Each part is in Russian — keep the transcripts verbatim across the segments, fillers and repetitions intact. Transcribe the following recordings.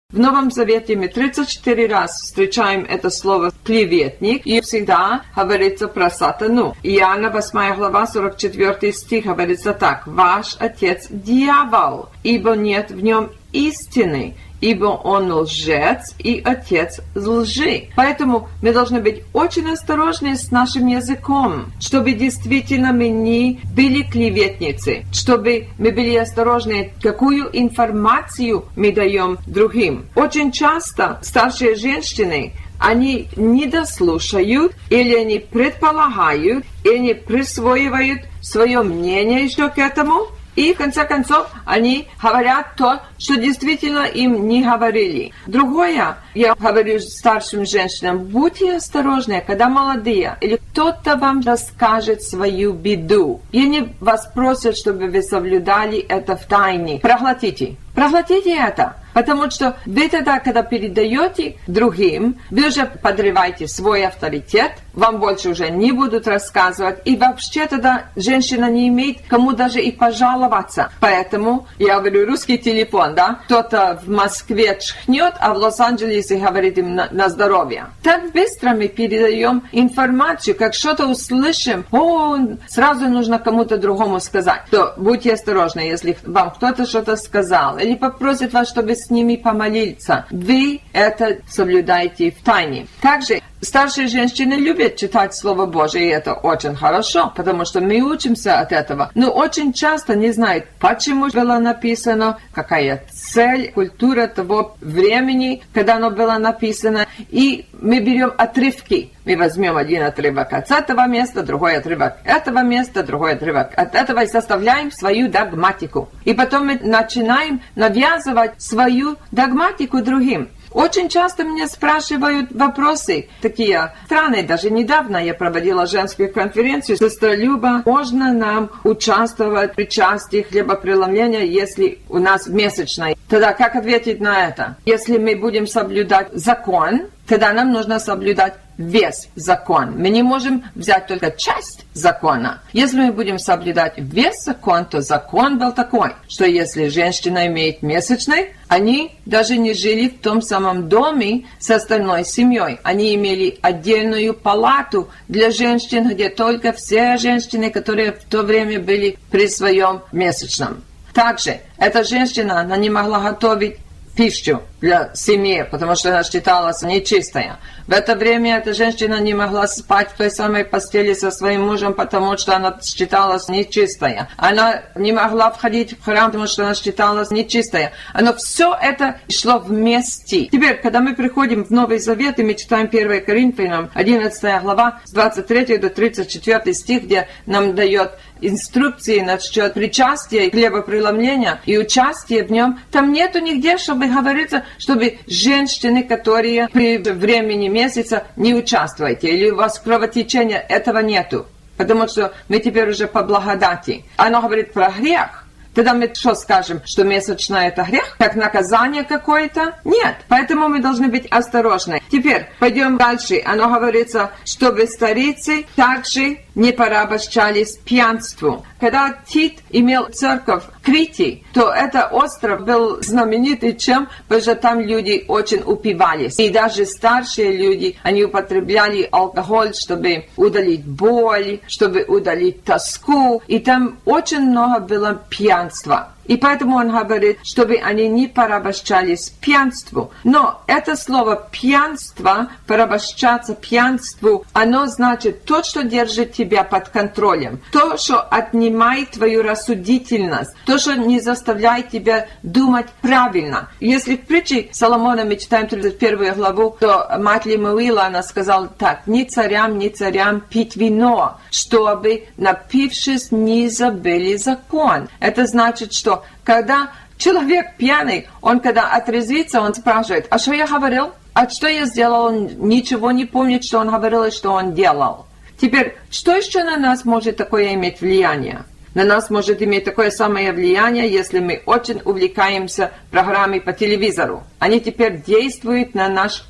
В Новом Завете мы тридцать четыре раз встречаем это слово «клеветник», и всегда говорится про сатану. Иоанна восьмая глава, сорок четвёртый стих говорится так: «Ваш отец дьявол, ибо нет в нем истины, ибо он лжец и отец лжи». Поэтому мы должны быть очень осторожны с нашим языком, чтобы действительно мы не были клеветницы, чтобы мы были осторожны, какую информацию мы даем другим. Очень часто старшие женщины, они недослушают, или они предполагают, или они присваивают свое мнение еще к этому, и, в конце концов, они говорят то, что действительно им не говорили. Другое, я говорю старшим женщинам: будьте осторожны, когда молодые, или кто-то вам расскажет свою беду, и они вас просят, чтобы вы соблюдали это в тайне. Проглотите. Проглотите это. Потому что вы тогда, когда передаете другим, вы уже подрываете свой авторитет, вам больше уже не будут рассказывать, и вообще тогда женщина не имеет кому даже и пожаловаться. Поэтому, я говорю, русский телефон, да, кто-то в Москве чхнет, а в Лос-Анджелесе говорит им на, на здоровье. Так быстро мы передаем информацию, как что-то услышим, о, сразу нужно кому-то другому сказать. То будьте осторожны, если вам кто-то что-то сказал, или попросит вас, чтобы с ними помолиться, вы это соблюдаете в тайне. Также старшие женщины любят читать Слово Божие, и это очень хорошо, потому что мы учимся от этого. Но очень часто не знают, почему было написано, какая цель, культура того времени, когда оно было написано. И мы берем отрывки. Мы возьмем один отрывок от этого места, другой отрывок этого места, другой отрывок от этого, и составляем свою догматику. И потом мы начинаем навязывать свою догматику другим. Очень часто меня спрашивают вопросы такие странные. Даже недавно я проводила женскую конференцию. Сестра Люба, можно нам участвовать в причастии хлебопреломления, если у нас месячная? Тогда как ответить на это? Если мы будем соблюдать закон, тогда нам нужно соблюдать весь закон. Мы не можем взять только часть закона. Если мы будем соблюдать весь закон, то закон был такой, что если женщина имеет месячный, они даже не жили в том самом доме с остальной семьей. Они имели отдельную палату для женщин, где только все женщины, которые в то время были при своем месячном. Также эта женщина, она не могла готовить пищу для семьи, потому что она считалась нечистой. В это время эта женщина не могла спать в той самой постели со своим мужем, потому что она считалась нечистой. Она не могла входить в храм, потому что она считалась нечистой. Но все это шло вместе. Теперь, когда мы приходим в Новый Завет, и мы читаем первое Коринфянам, одиннадцатая глава, с двадцать третьего до тридцать четвёртого стих, где нам дает инструкции насчет причастия и хлебопреломления и участия в нем, там нету нигде, чтобы говорится, чтобы женщины, которые при времени месяца не участвуете, или у вас кровотечение, этого нету. Потому что мы теперь уже по благодати. Оно говорит про грех. Тогда мы что скажем, что месячное это грех? Как наказание какое-то? Нет. Поэтому мы должны быть осторожны. Теперь пойдем дальше. Оно говорится, чтобы старицы также не порабощались пьянству. Когда Тит имел церковь в Крите, то этот остров был знаменитый чем? Потому что там люди очень упивались. И даже старшие люди, они употребляли алкоголь, чтобы удалить боль, чтобы удалить тоску. И там очень много было пьянства. И поэтому он говорит, чтобы они не порабощались пьянству. Но это слово «пьянство», порабощаться пьянству, оно значит то, что держит тебя под контролем. То, что отнимает твою рассудительность. То, что не заставляет тебя думать правильно. Если в притче Соломона мы читаем тридцать первую главу, то мать Лемуила, она сказала так: «Не царям, не царям пить вино, чтобы, напившись, не забыли закон». Это значит, что когда человек пьяный, он когда отрезвится, он спрашивает: а что я говорил? А что я сделал? Он ничего не помнит, что он говорил и что он делал. Теперь, что еще на нас может такое иметь влияние? На нас может иметь такое самое влияние, если мы очень увлекаемся программой по телевизору. Они теперь действуют на наш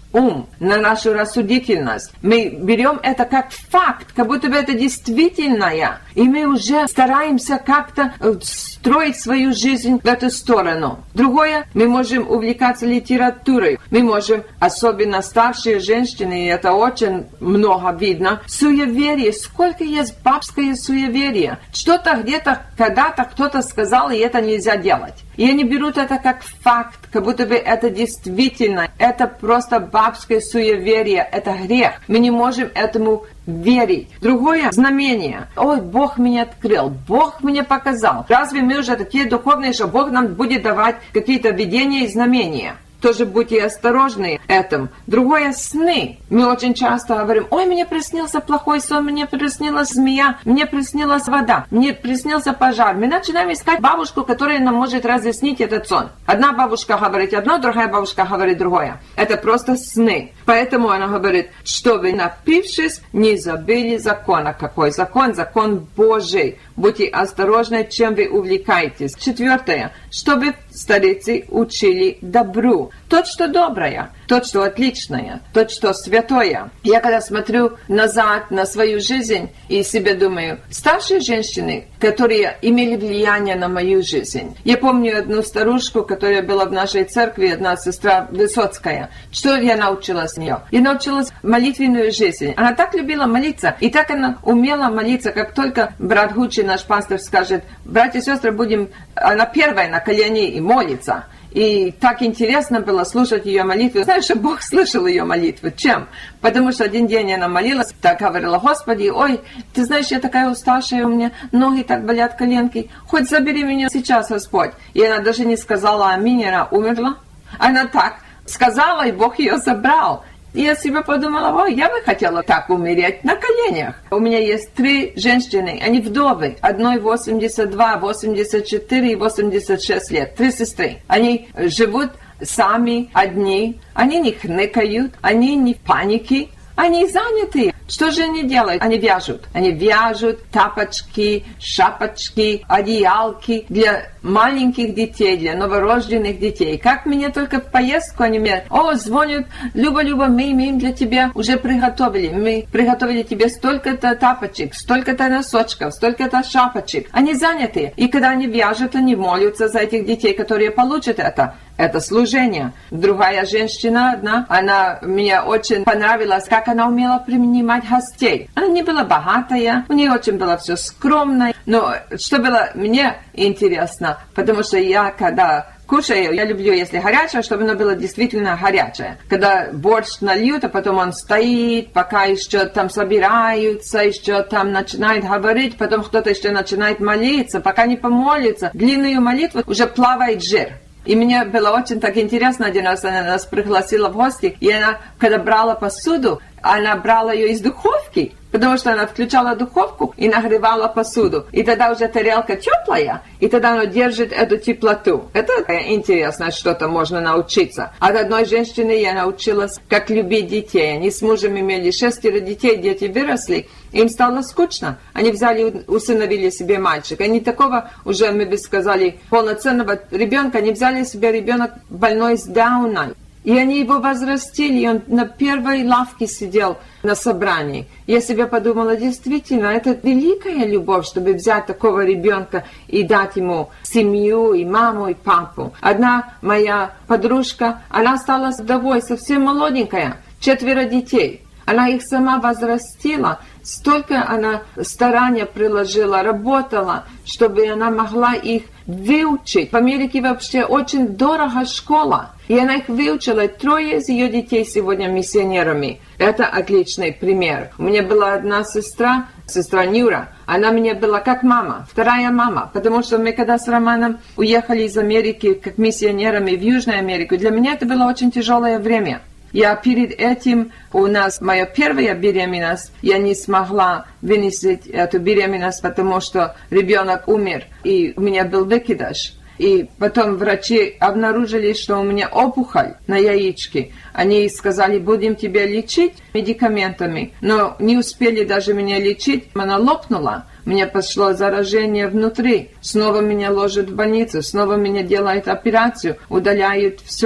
ум, на нашу рассудительность. Мы берем это как факт, как будто бы это действительное. И мы уже стараемся как-то строить свою жизнь в эту сторону. Другое, мы можем увлекаться литературой. Мы можем, особенно старшие женщины, и это очень много видно, суеверие. Сколько есть бабское суеверие. Что-то где-то, когда-то кто-то сказал, и это нельзя делать. И они берут это как факт, как будто бы это действительно. Это просто бабское суеверие, это грех. Мы не можем этому верить. Другое знамение. Ой, Бог меня открыл, Бог мне показал. Разве мы уже такие духовные, что Бог нам будет давать какие-то видения и знамения? Тоже будьте осторожны этим. Другое — сны. Мы очень часто говорим: ой, мне приснился плохой сон, мне приснилась змея, мне приснилась вода, мне приснился пожар. Мы начинаем искать бабушку, которая нам может разъяснить этот сон. Одна бабушка говорит одно, другая бабушка говорит другое. Это просто сны. Поэтому она говорит, что вы, напившись, не забыли закона. Какой закон? Закон Божий. Будьте осторожны, чем вы увлекаетесь. Четвертое. Чтобы старицы учили добру. Тот, что доброе, тот, что отличное, тот, что святое. Я когда смотрю назад на свою жизнь и себе думаю, старшие женщины, которые имели влияние на мою жизнь. Я помню одну старушку, которая была в нашей церкви, одна сестра Высоцкая. Что я научилась с нее? Я научилась молитвенную жизнь. Она так любила молиться, и так она умела молиться, как только брат Гучи, наш пастор, скажет: братья и сестры, будем... Она первая на колени и молится. И так интересно было слушать ее молитву. Знаешь, что Бог слышал ее молитву. Чем? Потому что один день она молилась, так говорила: Господи, ой, ты знаешь, я такая уставшая, у меня ноги так болят, коленки. Хоть забери меня сейчас, Господь. И она даже не сказала аминь, она умерла. Она так сказала, и Бог ее забрал. И я себе подумала: ой, я бы хотела так умереть на коленях. У меня есть три женщины, они вдовы. Одной восемьдесят два, восемьдесят четыре и восемьдесят шесть лет. Три сестры. Они живут сами, одни. Они не хныкают, они не в панике. Они заняты. Что же они делают? Они вяжут. Они вяжут тапочки, шапочки, одеялки для маленьких детей, для новорожденных детей. Как мне только в поездку они мне: о, звонят: Люба, Люба, мы имеем для тебя, уже приготовили. Мы приготовили тебе столько-то тапочек, столько-то носочков, столько-то шапочек. Они заняты. И когда они вяжут, они молятся за этих детей, которые получат это. Это служение. Другая женщина одна, она мне очень понравилась, как она умела принимать гостей. Она не была богатая, у нее очень было все скромно. Но что было мне интересно, потому что я, когда кушаю, я люблю, если горячее, чтобы оно было действительно горячее. Когда борщ нальют, а потом он стоит, пока еще там собираются, еще там начинают говорить, потом кто-то еще начинает молиться, пока не помолится. Длинную молитву уже плавает жир. И мне было очень так интересно, один раз она нас пригласила в гости, и она, когда брала посуду, она брала ее из духовки, потому что она включала духовку и нагревала посуду. И тогда уже тарелка теплая, и тогда она держит эту теплоту. Это интересно, что-то можно научиться. От одной женщины я научилась, как любить детей. Они с мужем имели шестеро детей, дети выросли, им стало скучно. Они взяли, усыновили себе мальчика. Они такого уже, мы бы сказали, полноценного ребенка, они взяли себе ребенок больной с Дауном. И они его возрастили, и он на первой лавке сидел на собрании. Я себе подумала, действительно, это великая любовь, чтобы взять такого ребенка и дать ему семью, и маму, и папу. Одна моя подружка, она стала вдовой, совсем молоденькая, четверо детей. Она их сама возрастила, столько она старания приложила, работала, чтобы она могла их выучить. В Америке вообще очень дорого школа. И она их выучила. Трое из ее детей сегодня миссионерами. Это отличный пример. У меня была одна сестра, сестра Нюра. Она мне была как мама, вторая мама. Потому что мы когда с Романом уехали из Америки как миссионерами в Южную Америку, для меня это было очень тяжелое время. Я перед этим, у нас моя первая беременность, я не смогла вынести эту беременность, потому что ребенок умер, и у меня был выкидыш. И потом врачи обнаружили, что у меня опухоль на яичке. Они сказали, будем тебя лечить медикаментами, но не успели даже меня лечить, она лопнула. Мне пошло заражение внутри. Снова меня ложат в больницу, снова меня делают операцию, удаляют все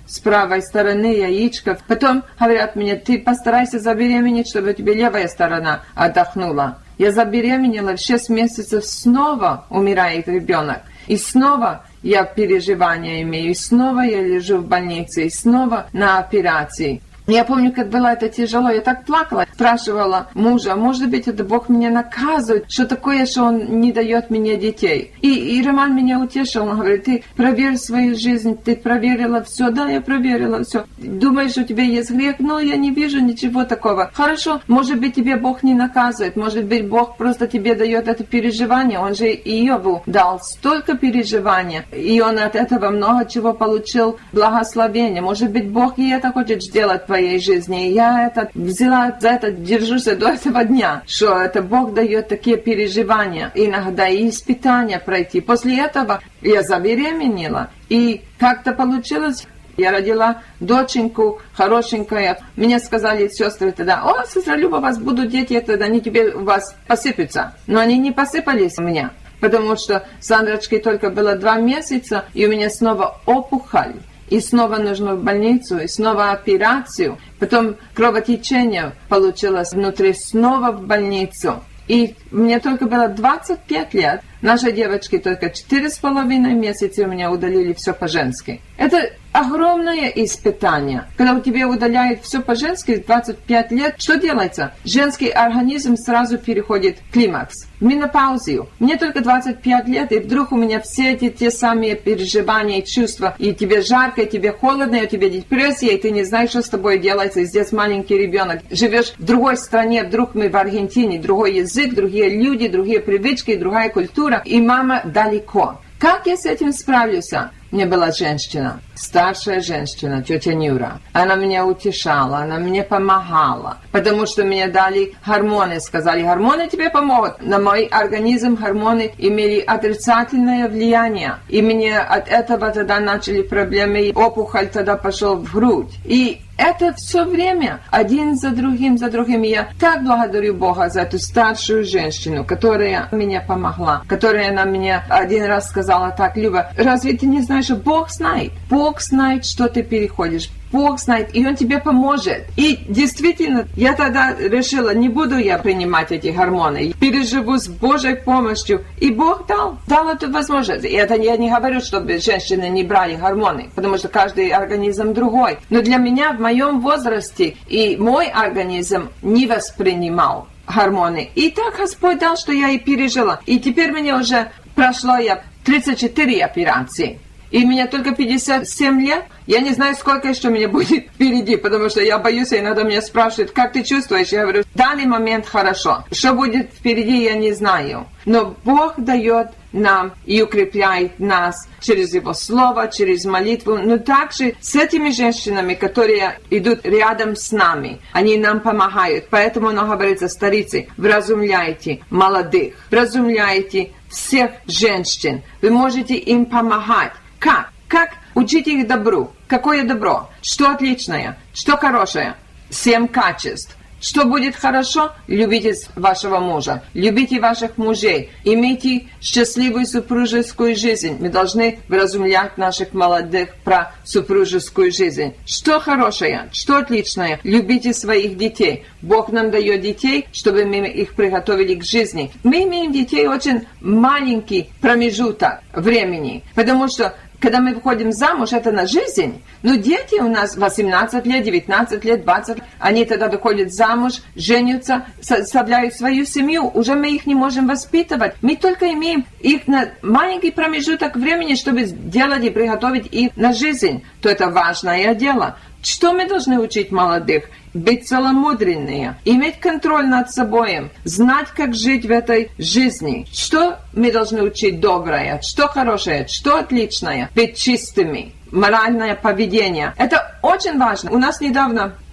с правой стороны яичко. Потом говорят мне, ты постарайся забеременеть, чтобы у тебя левая сторона отдохнула. Я забеременела, в шесть месяцев снова умирает ребенок. И снова я переживания имею, и снова я лежу в больнице, и снова на операции. Я помню, как было это тяжело, я так плакала, спрашивала мужа, может быть, это Бог меня наказывает, что такое, что Он не дает мне детей. И, и Роман меня утешил, он говорит, ты проверь свою жизнь, ты проверила все, да, я проверила все. Думаешь, у тебя есть грех? Но я не вижу ничего такого. Хорошо, может быть, тебе Бог не наказывает, может быть, Бог просто тебе дает это переживание, Он же Иову дал столько переживания, и он от этого много чего получил, благословения. Может быть, Бог и это хочет сделать в твоей жизни. И я это взяла, за это держусь до этого дня, что это Бог дает такие переживания, иногда и испытания пройти. После этого я забеременела, и как-то получилось, я родила доченьку, хорошенькая. Мне сказали сестры тогда, о, сестра Люба, у вас будут дети, тогда они тебе у вас посыпятся. Но они не посыпались у меня, потому что Сандрочке только было два месяца, и у меня снова опухоль. И снова нужно в больницу, и снова операцию. Потом кровотечение получилось внутри, снова в больницу. И мне только было двадцать пять лет. Нашей девочке только четыре с половиной месяца у меня удалили все по-женски. Это огромное испытание. Когда у тебя удаляют все по-женски в двадцать пять лет, что делается? Женский организм сразу переходит в климакс, в менопаузу. Мне только двадцать пять лет, и вдруг у меня все эти те самые переживания и чувства. И тебе жарко, и тебе холодно, и у тебя депрессия, и ты не знаешь, что с тобой делается. И здесь маленький ребенок. Живешь в другой стране, вдруг мы в Аргентине, другой язык, другие люди, другие привычки, другая культура. И мама далеко. Как я с этим справлюсь? У меня была женщина, старшая женщина, тетя Нюра. Она меня утешала, она мне помогала, потому что мне дали гормоны, сказали, гормоны тебе помогут. На мой организм гормоны имели отрицательное влияние, и мне от этого тогда начали проблемы, и опухоль тогда пошел в грудь. И это все время, один за другим, за другим. И я так благодарю Бога за эту старшую женщину, которая мне помогла, которая на меня один раз сказала так, Люба, разве ты не знаешь, что Бог знает? Бог знает, что ты переходишь. Бог знает, и Он тебе поможет. И действительно, я тогда решила, не буду я принимать эти гормоны. Переживу с Божьей помощью. И Бог дал, дал эту возможность. И это я не говорю, чтобы женщины не брали гормоны, потому что каждый организм другой. Но для меня в моем возрасте и мой организм не воспринимал гормоны. И так Господь дал, что я и пережила. И теперь мне уже прошло я тридцать четыре операции. И мне только пятьдесят семь лет. Я не знаю, сколько еще меня будет впереди, потому что я боюсь, и иногда меня спрашивают, как ты чувствуешь? Я говорю, в данный момент хорошо. Что будет впереди, я не знаю. Но Бог дает нам и укрепляет нас через Его Слово, через молитву. Но также с этими женщинами, которые идут рядом с нами, они нам помогают. Поэтому оно говорится, старицы, вразумляйте молодых, вразумляйте всех женщин. Вы можете им помогать. Как? Как учить их добру? Какое добро? Что отличное? Что хорошее? Семь качеств. Что будет хорошо? Любите вашего мужа, любите ваших мужей, имейте счастливую супружескую жизнь. Мы должны вразумлять наших молодых про супружескую жизнь. Что хорошее? Что отличное? Любите своих детей. Бог нам дает детей, чтобы мы их приготовили к жизни. Мы имеем детей очень маленький промежуток времени, потому что когда мы выходим замуж, это на жизнь. Но дети у нас восемнадцать лет, девятнадцать лет, двадцать. Они тогда выходят замуж, женятся, составляют свою семью. Уже мы их не можем воспитывать. Мы только имеем их на маленький промежуток времени, чтобы сделать и приготовить их на жизнь. То это важное дело. Что мы должны учить молодых? Быть целомудренными, иметь контроль над собой, знать, как жить в этой жизни. Что мы должны учить доброе, что хорошее, что отличное, быть чистыми, моральное поведение. Это очень важно. У нас недавно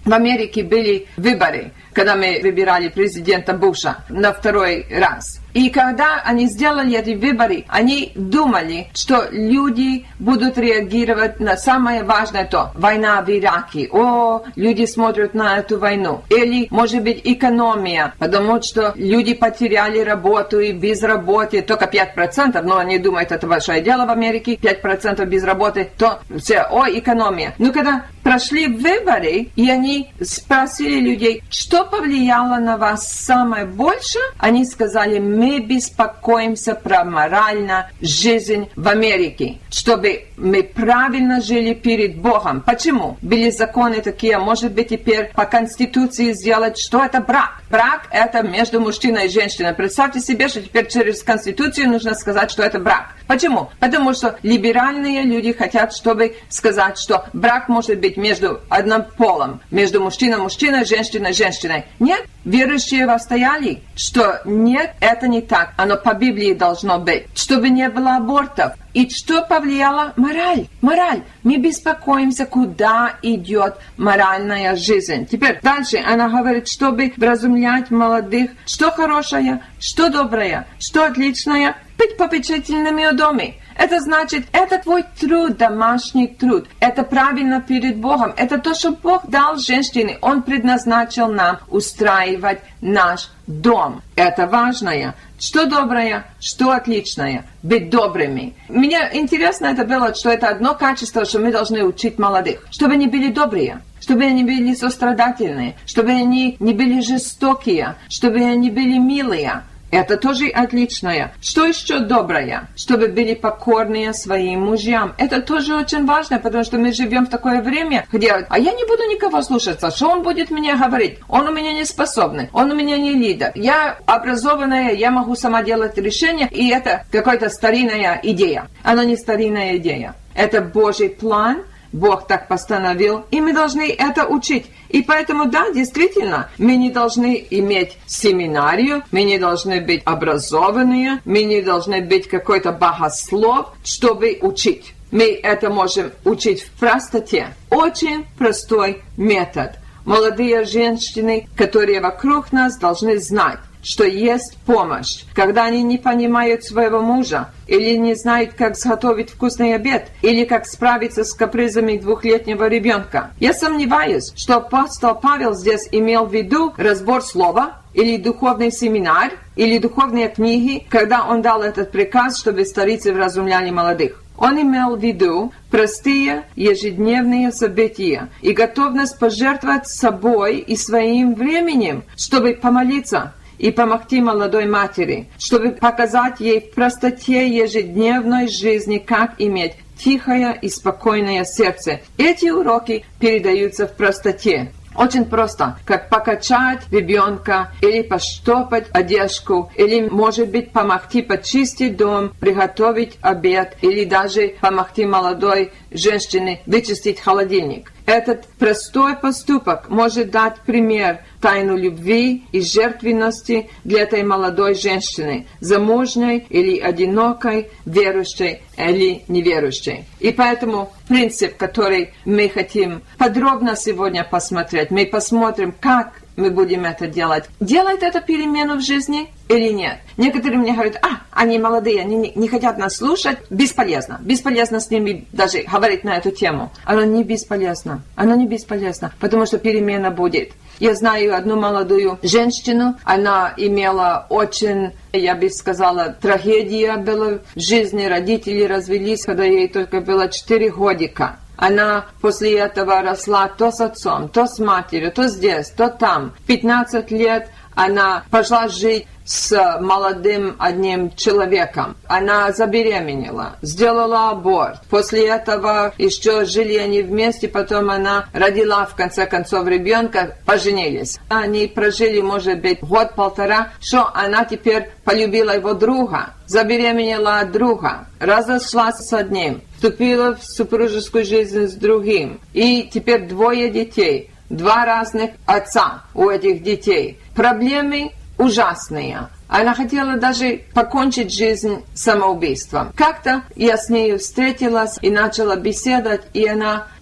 в Америке были выборы, когда мы выбирали президента Буша на второй раз. И когда они сделали эти выборы, они думали, что люди будут реагировать на самое важное то. Война в Ираке. О, люди смотрят на эту войну. Или, может быть, экономия, потому что люди потеряли работу и без работы. Только пять процентов, но они думают, это большое дело в Америке. пять процентов без работы, то все, о, экономия. Но когда прошли выборы, и они спросили людей, что повлияло на вас самое больше, они сказали, мы беспокоимся про моральную жизнь в Америке, чтобы мы правильно жили перед Богом. Почему? Были законы такие, может быть, теперь по Конституции сделать, что это брак. Брак – это между мужчиной и женщиной. Представьте себе, что теперь через Конституцию нужно сказать, что это брак. Почему? Потому что либеральные люди хотят, чтобы сказать, что брак может быть между одним полом, между мужчиной и мужчиной, женщиной и женщиной. Нет, верующие восстояли, что нет, это не так. Оно по Библии должно быть. Чтобы не было абортов. И что повлияло? Мораль. Мораль. Мы беспокоимся, куда идет моральная жизнь. Теперь дальше она говорит, чтобы вразумлять молодых, что хорошее, что доброе, что отличное, быть попечительными о доме. Это значит, это твой труд, домашний труд. Это правильно перед Богом. Это то, что Бог дал женщине. Он предназначил нам устраивать наш дом. Это важное. Что доброе, что отличное. Быть добрыми. Мне интересно это было, что это одно качество, что мы должны учить молодых. Чтобы они были добрые. Чтобы они были сострадательные. Чтобы они не были жестокие. Чтобы они были милые. Это тоже отличное. Что еще доброе? Чтобы были покорные своим мужьям. Это тоже очень важно, потому что мы живем в такое время, где а я не буду никого слушаться. Что он будет мне говорить? Он у меня не способный. Он у меня не лидер. Я образованная, я могу сама делать решения, и это какая-то старинная идея. Она не старинная идея. Это Божий план. Бог так постановил, и мы должны это учить. И поэтому, да, действительно, мы не должны иметь семинарию, мы не должны быть образованные, мы не должны быть какой-то богослов, чтобы учить. Мы это можем учить в простоте. Очень простой метод. Молодые женщины, которые вокруг нас, должны знать, что есть помощь, когда они не понимают своего мужа, или не знают, как сготовить вкусный обед, или как справиться с капризами двухлетнего ребенка. Я сомневаюсь, что апостол Павел здесь имел в виду разбор слова, или духовный семинар, или духовные книги, когда он дал этот приказ, чтобы старицы вразумляли молодых. Он имел в виду простые ежедневные события и готовность пожертвовать собой и своим временем, чтобы помолиться и помогти молодой матери, чтобы показать ей в простоте ежедневной жизни, как иметь тихое и спокойное сердце. Эти уроки передаются в простоте. Очень просто, как покачать ребенка, или поштопать одежку, или, может быть, помогти почистить дом, приготовить обед, или даже помогти молодой женщине вычистить холодильник. Этот простой поступок может дать пример тайну любви и жертвенности для этой молодой женщины, замужней или одинокой, верующей или неверующей. И поэтому принцип, который мы хотим подробно сегодня посмотреть, мы посмотрим, как мы будем это делать. Делает это перемену в жизни или нет? Некоторые мне говорят, а, они молодые, они не, не хотят нас слушать. Бесполезно. Бесполезно с ними даже говорить на эту тему. Оно не бесполезно. Оно не бесполезно, потому что перемена будет. Я знаю одну молодую женщину, она имела очень, я бы сказала, трагедия была в жизни. Родители развелись, когда ей только было четыре годика. Она после этого росла то с отцом, то с матерью, то здесь, то там. В пятнадцать лет она пошла жить с молодым одним человеком. Она забеременела, сделала аборт. После этого еще жили они вместе, потом она родила в конце концов ребенка, поженились. Они прожили, может быть, год-полтора, что она теперь полюбила его друга, забеременела от друга, разошлась с одним, вступила в супружескую жизнь с другим. И теперь двое детей, два разных отца у этих детей. Проблемы ужасные. Она хотела даже покончить жизнь самоубийством. Как-то я с ней встретилась и начала беседовать, и она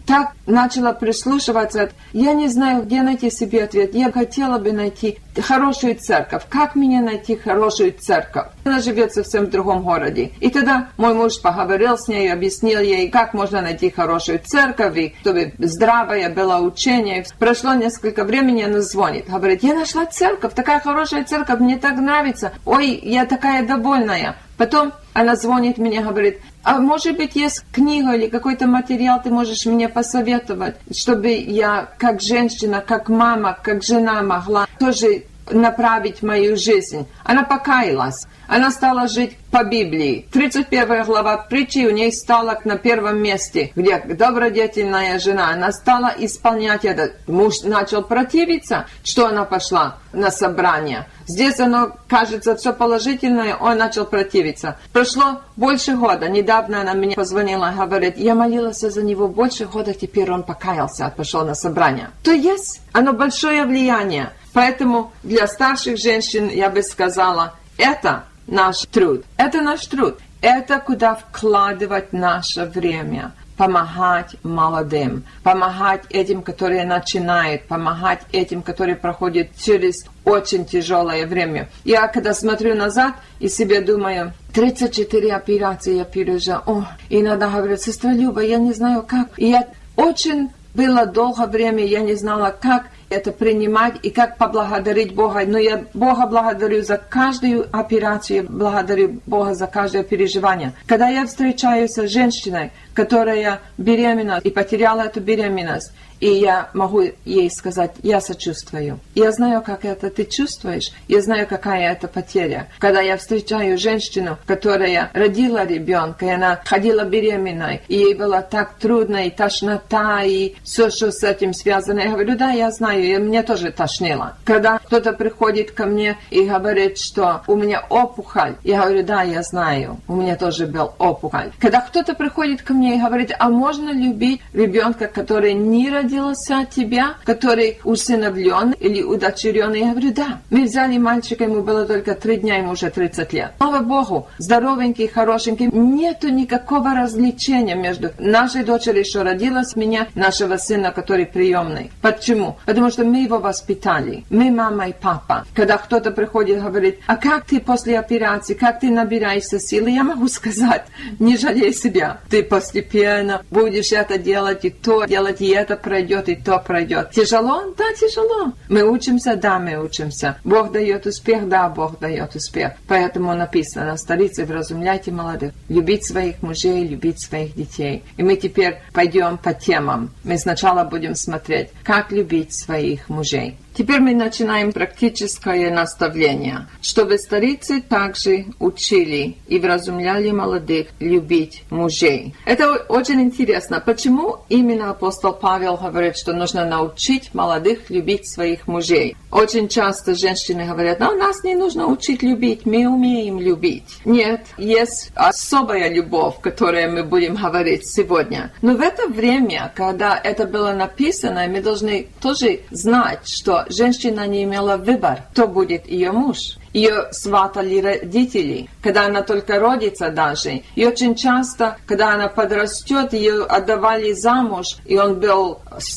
так начала прислушиваться. Я не знаю, где найти себе ответ. Я хотела бы найти хорошую церковь. Как мне найти хорошую церковь? Она живет совсем в другом городе. И тогда мой муж поговорил с ней, объяснил ей, как можно найти хорошую церковь, и чтобы здравое было учение. Прошло несколько времени, она звонит. Говорит, я нашла церковь, такая хорошая церковь, мне так нравится. Ой, я такая довольная. Потом она звонит мне, говорит, а может быть есть книга или какой-то материал, ты можешь мне посоветовать, чтобы я как женщина, как мама, как жена могла тоже направить мою жизнь. Она покаялась. Она стала жить по Библии. тридцать первая глава притчи у ней стала на первом месте, где добродетельная жена. Она стала исполнять это. Муж начал противиться, что она пошла на собрание. Здесь оно кажется все положительное, он начал противиться. Прошло больше года. Недавно она мне позвонила и говорит, я молилась за него больше года, теперь он покаялся, пошел на собрание. То есть оно большое влияние. Поэтому для старших женщин я бы сказала, это наш труд. Это наш труд. Это куда вкладывать наше время. Помогать молодым. Помогать этим, которые начинают. Помогать этим, которые проходят через очень тяжелое время. Я когда смотрю назад и себе думаю, тридцать четыре операции я пережила. О, иногда говорят, сестра Люба, я не знаю как. И я очень было долгое время, я не знала как это принимать и как поблагодарить Бога. Но я Бога благодарю за каждую операцию, я благодарю Бога за каждое переживание. Когда я встречаюсь с женщиной, которая беременна и потеряла эту беременность, и я могу ей сказать, я сочувствую. Я знаю, как это ты чувствуешь, я знаю, какая это потеря. Когда я встречаю женщину, которая родила ребенка, и она ходила беременной, и ей было так трудно, и тошнота, и все, что с этим связано, я говорю, да, я знаю, и мне тоже тошнило. Когда кто-то приходит ко мне и говорит, что у меня опухоль, я говорю, да, я знаю, у меня тоже был опухоль. Когда кто-то приходит ко мне и говорит, а можно любить ребенка, который не родился от тебя, который усыновлен или удочерен? Я говорю, да. Мы взяли мальчика, ему было только три дня, ему уже тридцать лет. Слава Богу, здоровенький, хорошенький. Нету никакого различия между нашей дочерью, что родилась меня, нашего сына, который приемный. Почему? Потому что мы его воспитали. Мы мама и папа. Когда кто-то приходит и говорит, а как ты после операции, как ты набираешься силы? Я могу сказать, не жалей себя. Ты постепенно будешь это делать, и то делать, и это пройдет. Пройдет, и то пройдет. Тяжело? Да, тяжело. Мы учимся? Да, мы учимся. Бог дает успех? Да, Бог дает успех. Поэтому написано, старицы, вразумляйте молодых. Любить своих мужей, любить своих детей. И мы теперь пойдем по темам. Мы сначала будем смотреть, как любить своих мужей. Теперь мы начинаем практическое наставление, чтобы старицы также учили и вразумляли молодых любить мужей. Это очень интересно. Почему именно апостол Павел говорит, что нужно научить молодых любить своих мужей? Очень часто женщины говорят, ну, нас не нужно учить любить, мы умеем любить. Нет, есть особая любовь, о которой мы будем говорить сегодня. Но в это время, когда это было написано, мы должны тоже знать, что женщина не имела выбор, кто будет ее муж. Ее сватали родители, когда она только родится даже. И очень часто, когда она подрастет, ее отдавали замуж, и он был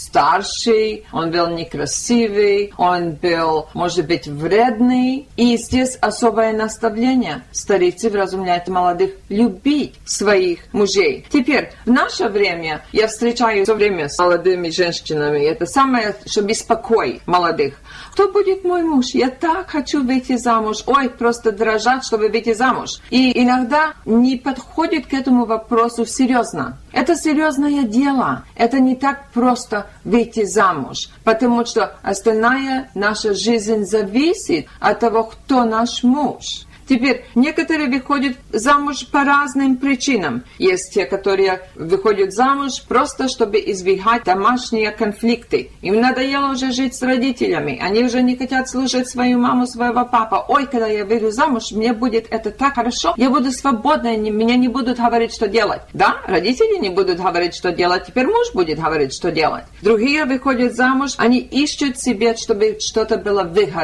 старший, он был некрасивый, он был, может быть, вредный. И здесь особое наставление. Старицы вразумляют молодых любить своих мужей. Теперь, в наше время, я встречаюсь все время с молодыми женщинами. Это самое, что беспокоит молодых. Кто будет мой муж? Я так хочу выйти замуж. Ой, просто дрожат, чтобы выйти замуж. И иногда не подходит к этому вопросу серьезно. Это серьезное дело. Это не так просто выйти замуж. Потому что остальная наша жизнь зависит от того, кто наш муж. Теперь, некоторые выходят замуж по разным причинам. Есть те, которые выходят замуж просто, чтобы избегать домашние конфликты. Им надоело уже жить с родителями. Они уже не хотят слушать свою маму, своего папу. Ой, когда я выйду замуж, мне будет это так хорошо. Я буду свободна, меня не будут говорить, что делать. Да, родители не будут говорить, что делать. Теперь муж будет говорить, что делать. Другие выходят замуж, они ищут себе, чтобы что-то было выгодно.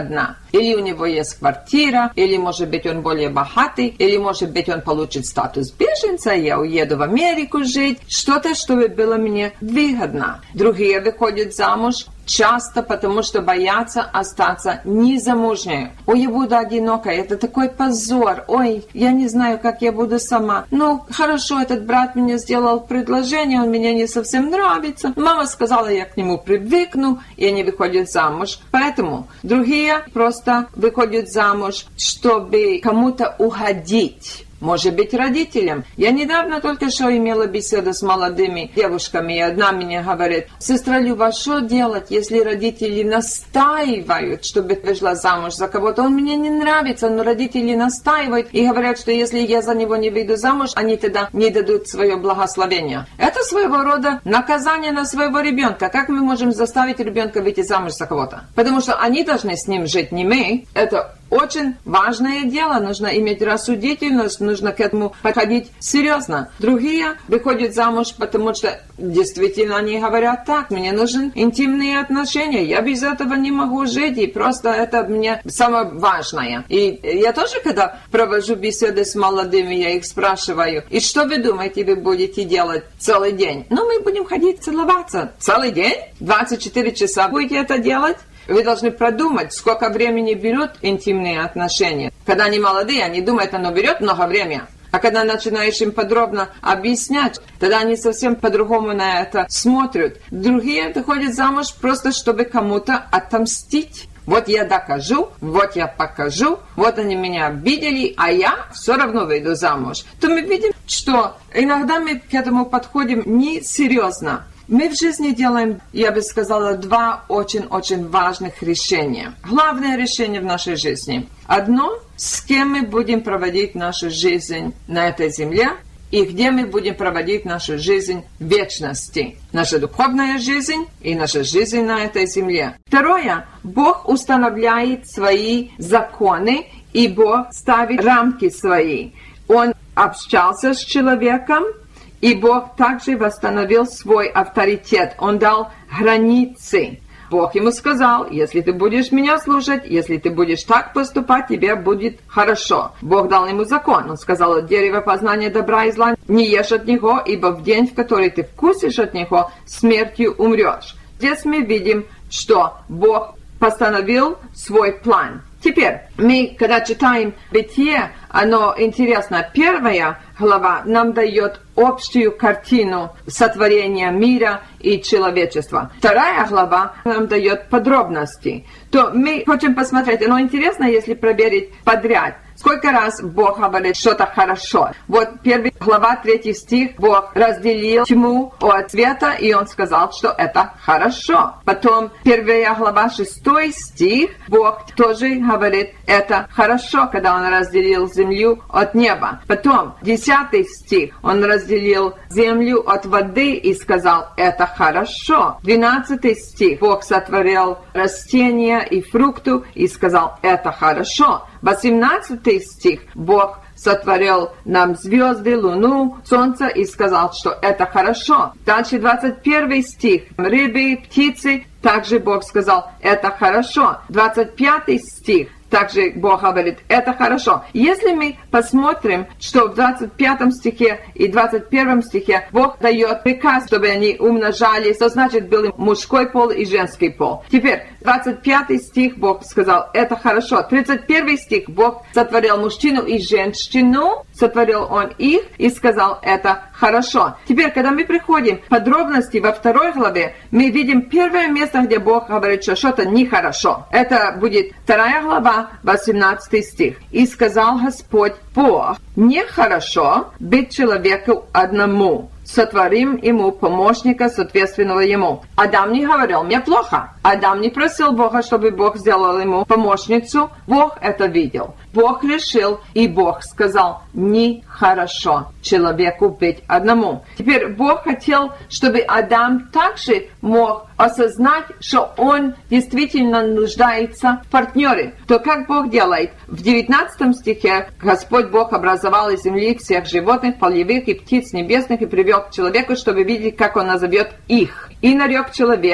Или у него есть квартира, или, может быть, он более богатый, или, может быть, он получит статус беженца, я уеду в Америку жить. Что-то, чтобы было мне выгодно. Другие выходят замуж часто, потому что боятся остаться незамужней. Ой, я буду одинокой, это такой позор. Ой, я не знаю, как я буду сама. Ну, хорошо, этот брат мне сделал предложение, он мне не совсем нравится. Мама сказала, я к нему привыкну, и они выходят замуж. Поэтому другие просто выходят замуж, чтобы кому-то угодить. Может быть, родителям. Я недавно только что имела беседу с молодыми девушками, и одна мне говорит: сестра Люба, что делать, если родители настаивают, чтобы вышла замуж за кого-то? Он мне не нравится, но родители настаивают и говорят, что если я за него не выйду замуж, они тогда не дадут свое благословение. Это своего рода наказание на своего ребенка. Как мы можем заставить ребенка выйти замуж за кого-то? Потому что они должны с ним жить, не мы. Это очень важное дело, нужно иметь рассудительность, нужно к этому подходить серьезно. Другие выходят замуж, потому что действительно они говорят так: мне нужны интимные отношения, я без этого не могу жить, и просто это мне самое важное. И я тоже, когда провожу беседы с молодыми, я их спрашиваю: и что вы думаете, вы будете делать целый день? Ну, мы будем ходить целоваться. Целый день? двадцать четыре часа будете это делать? Вы должны продумать, сколько времени берут интимные отношения. Когда они молодые, они думают, оно берет много времени. А когда начинаешь им подробно объяснять, тогда они совсем по-другому на это смотрят. Другие выходят замуж просто, чтобы кому-то отомстить. Вот я докажу, вот я покажу, вот они меня обидели, а я все равно выйду замуж. То мы видим, что иногда мы к этому подходим несерьезно. Мы в жизни делаем, я бы сказала, два очень-очень важных решения. Главное решение в нашей жизни. Одно, с кем мы будем проводить нашу жизнь на этой земле, и где мы будем проводить нашу жизнь в вечности. Наша духовная жизнь и наша жизнь на этой земле. Второе, Бог устанавливает свои законы, и Бог ставит рамки свои. Он общался с человеком, и Бог также восстановил свой авторитет. Он дал границы. Бог ему сказал: если ты будешь меня слушать, если ты будешь так поступать, тебе будет хорошо. Бог дал ему закон. Он сказал: от дерева познания добра и зла не ешь от него, ибо в день, в который ты вкусишь от него, смертью умрешь. Здесь мы видим, что Бог постановил свой план. Теперь, мы, когда читаем Бытие, оно интересно. Первая глава нам дает общую картину сотворения мира и человечества. Вторая глава нам дает подробности. То мы хотим посмотреть, оно интересно, если проверить подряд. Сколько раз Бог говорит что-то хорошо. Вот первая глава, третий стих, Бог разделил тьму от света, и Он сказал, что это хорошо. Потом первая глава, шестой стих, Бог тоже говорит, это хорошо, когда Он разделил землю от неба. Потом десятый стих, Он разделил землю от воды и сказал, это хорошо. Двенадцатый стих, Бог сотворил растения и фрукты и сказал, это хорошо. восемнадцатый стих, Бог сотворил нам звезды, луну, солнце и сказал, что это хорошо. Дальше двадцать первый стих, рыбы, птицы, также Бог сказал, это хорошо. двадцать пятый стих, также Бог говорит, это хорошо. Если мы посмотрим, что в двадцать пятом стихе и двадцать первом стихе Бог дает приказ, чтобы они умножались, то значит был мужской пол и женский пол. Теперь двадцать пятый стих Бог сказал, это хорошо. тридцать первый стих Бог сотворил мужчину и женщину, сотворил Он их и сказал, это хорошо. Теперь, когда мы приходим к подробности во второй главе, мы видим первое место, где Бог говорит, что что-то нехорошо. Это будет вторая глава, восемнадцатый стих. «И сказал Господь Бог, нехорошо быть человеку одному, сотворим ему помощника, соответственного ему». Адам не говорил, мне плохо. Адам не просил Бога, чтобы Бог сделал ему помощницу. Бог это видел. Бог решил, и Бог сказал, нехорошо человеку быть одному. Теперь Бог хотел, чтобы Адам также мог осознать, что он действительно нуждается в партнере. То как Бог делает? В девятнадцатом стихе Господь Бог образовал из земли всех животных, полевых и птиц небесных и привел к человеку, чтобы видеть, как он назовет их. И нарек человек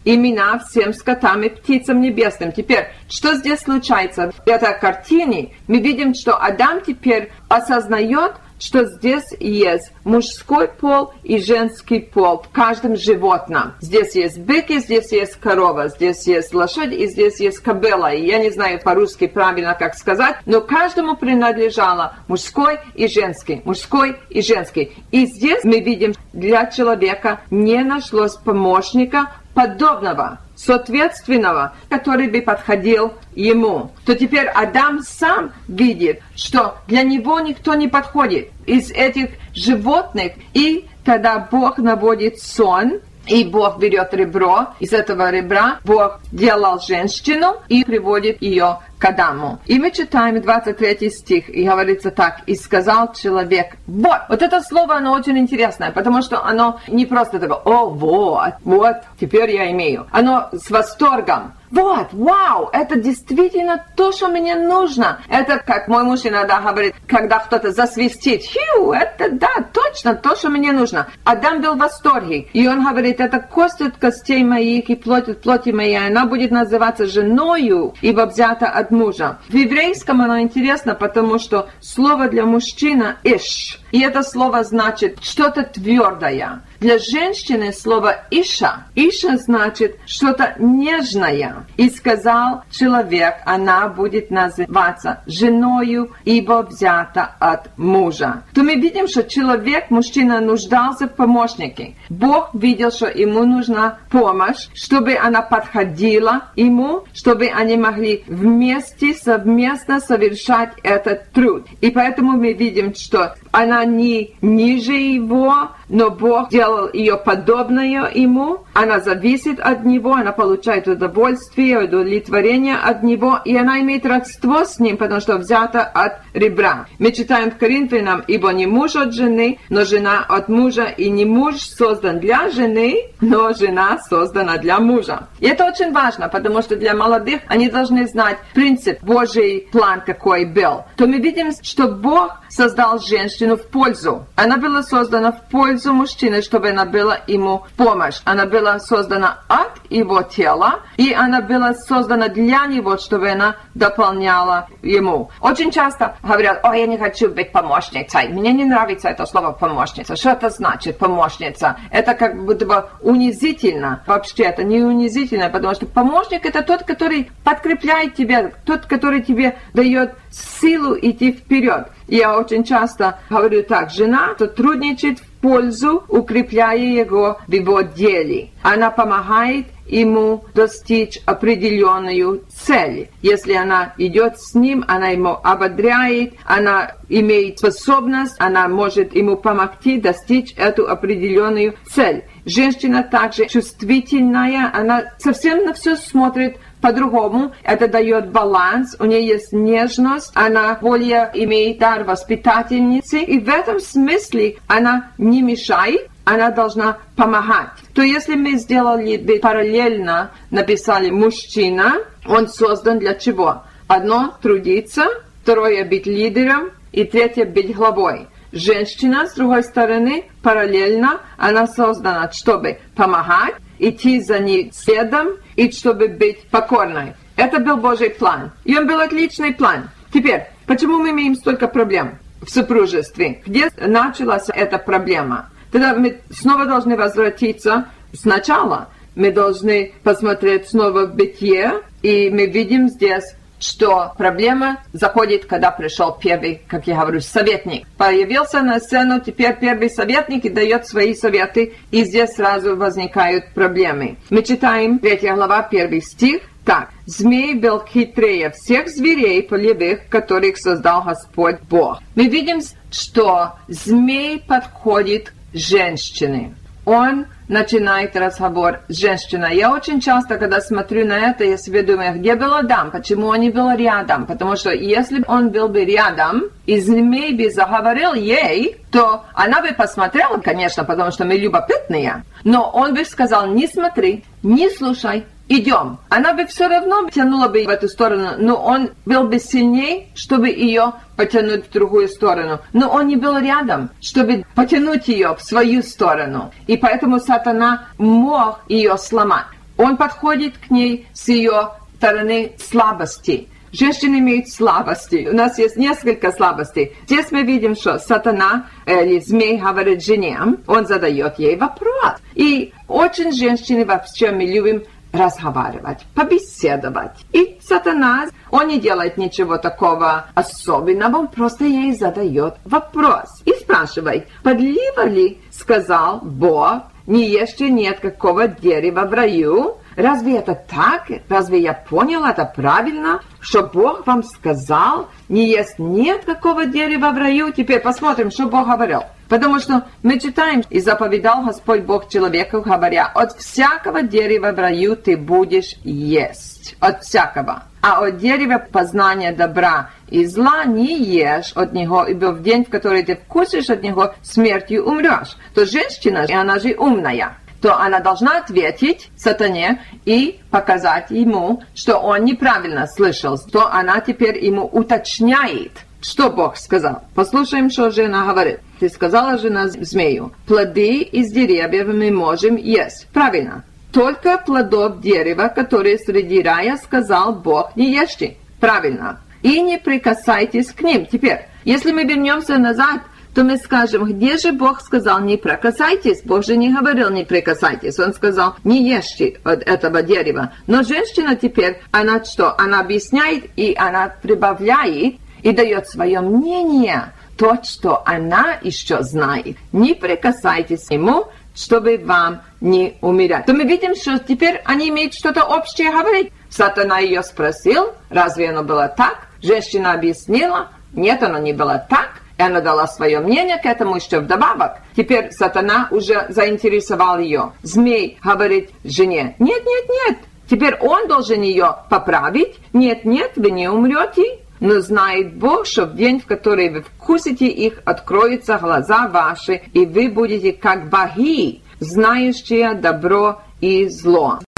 имена всем скотам и птицам небесным. Теперь, что здесь случается? В этой картине мы видим, что Адам теперь осознает, что здесь есть мужской пол и женский пол в каждом животном. Здесь есть быки, здесь есть корова, здесь есть лошадь и здесь есть кобыла. И я не знаю по-русски правильно, как сказать, но каждому принадлежало мужской и женский, мужской и женский. И здесь мы видим, для человека не нашлось помощника подобного, соответственного, который бы подходил ему, то теперь Адам сам видит, что для него никто не подходит из этих животных, и тогда Бог наводит сон, и Бог берет ребро, из этого ребра Бог делал женщину и приводит ее к Адаму. И мы читаем двадцать третий стих, и говорится так: «И сказал человек, вот». Вот это слово, оно очень интересное, потому что оно не просто такое: «О, вот, вот, теперь я имею». Оно с восторгом. Вот, вау, это действительно то, что мне нужно. Это, как мой муж иногда говорит, когда кто-то засвистит: «Хью, это да, точно то, что мне нужно». Адам был в восторге, и он говорит: «Это кость от костей моих и плоть от плоти моей, она будет называться женою, ибо взята от мужа». В еврейском оно интересно, потому что слово для мужчины «иш», и это слово значит что-то твердое. Для женщины слово «иша». «Иша» значит что-то нежное. «И сказал человек, она будет называться женою, ибо взята от мужа». То мы видим, что человек, мужчина, нуждался в помощнике. Бог видел, что ему нужна помощь, чтобы она подходила ему, чтобы они могли вместе, совместно совершать этот труд. И поэтому мы видим, что она не ниже его, но Бог делал ее подобной ему. Она зависит от него, она получает удовольствие, удовлетворение от него, и она имеет родство с ним, потому что взята от ребра. Мы читаем в Коринфянам: «Ибо не муж от жены, но жена от мужа, и не муж создан для жены, но жена создана для мужа». И это очень важно, потому что для молодых они должны знать принцип, Божий план какой был. То мы видим, что Бог создал женщину в пользу. Она была создана в пользу мужчины, чтобы она была ему в помощь. Она была создана от его тела, и она была создана для него, чтобы она дополняла ему. Очень часто говорят: «О, я не хочу быть помощницей». Мне не нравится это слово «помощница». Что это значит «помощница»? Это как будто бы унизительно. Вообще это не унизительно, потому что помощник — это тот, который подкрепляет тебя, тот, который тебе дает силу идти вперед. Я очень часто говорю так: жена сотрудничает в пользу, укрепляя его в его деле. Она помогает ему достичь определенную цель. Если она идет с ним, она ему ободряет, она имеет способность, она может ему помогти достичь эту определенную цель. Женщина также чувствительная, она совсем на все смотрит по-другому. Это дает баланс, у нее есть нежность, она более имеет дар воспитательницы, и в этом смысле она не мешает, она должна помогать. То если мы сделали параллельно, написали «мужчина», он создан для чего? Одно — трудиться, второе — быть лидером, и третье — быть главой. Женщина, с другой стороны, параллельно, она создана, чтобы помогать, идти за ней следом, и чтобы быть покорной. Это был Божий план. И он был отличный план. Теперь, почему мы имеем столько проблем в супружестве? Где началась эта проблема? Тогда мы снова должны возвратиться сначала. Мы должны посмотреть снова в Бытие, и мы видим здесь, что проблема заходит, когда пришел первый, как я говорю, советник. Появился на сцену теперь первый советник и дает свои советы, и здесь сразу возникают проблемы. Мы читаем третья глава, первый стих. Так, «Змей был хитрее всех зверей полевых, которых создал Господь Бог». Мы видим, что змей подходит к женщине. Он начинает разговор с женщиной. Я очень часто, когда смотрю на это, я себе думаю: где был Адам? Почему он не был рядом? Потому что если он был бы рядом, и змей бы заговорил ей, то она бы посмотрела, конечно, потому что мы любопытные, но он бы сказал: не смотри, не слушай, идем. Она бы все равно тянула бы в эту сторону, но он был бы сильнее, чтобы ее потянуть в другую сторону. Но он не был рядом, чтобы потянуть ее в свою сторону. И поэтому сатана мог ее сломать. Он подходит к ней с ее стороны слабости. Женщины имеют слабости. У нас есть несколько слабостей. Здесь мы видим, что сатана или змей говорит жене, он задает ей вопрос. И очень женщины вообще мы любим разговаривать, побеседовать. И сатана, он не делает ничего такого особенного, он просто ей задает вопрос. И спрашивает, подлива ли, сказал Бог, не ешьте ни от какого дерева в раю? Разве это так? Разве я понял это правильно? Что Бог вам сказал, не есть ни от какого дерева в раю? Теперь посмотрим, что Бог говорил. Потому что мы читаем, и заповедал Господь Бог человеку, говоря, от всякого дерева в раю ты будешь есть. От всякого. А от дерева познания добра и зла не ешь от него, ибо в день, в который ты вкусишь от него, смертью умрешь. То женщина, и она же умная, то она должна ответить сатане и показать ему, что он неправильно слышал, что она теперь ему уточняет, что Бог сказал. Послушаем, что жена говорит. Ты сказала, жена, змею, плоды из деревьев мы можем есть. Правильно. Только плодов дерева, которые среди рая сказал Бог, не ешьте. Правильно. И не прикасайтесь к ним. Теперь, если мы вернемся назад, то мы скажем, где же Бог сказал, не прикасайтесь? Бог же не говорил, не прикасайтесь. Он сказал, не ешьте от этого дерева. Но женщина теперь, она что? Она объясняет, и она прибавляет, и дает свое мнение, то, что она еще знает. Не прикасайтесь к нему, чтобы вам не умирать. То мы видим, что теперь они имеют что-то общее говорить. Сатана ее спросил, разве оно было так? Женщина объяснила, нет, оно не было так. И она дала свое мнение к этому еще вдобавок. Теперь сатана уже заинтересовал ее. Змей говорит жене, нет, нет, нет. Теперь он должен ее поправить. Нет, нет, вы не умрете. Но знает Бог, что в день, в который вы вкусите их, откроются глаза ваши, и вы будете как боги, знающие добро и зло.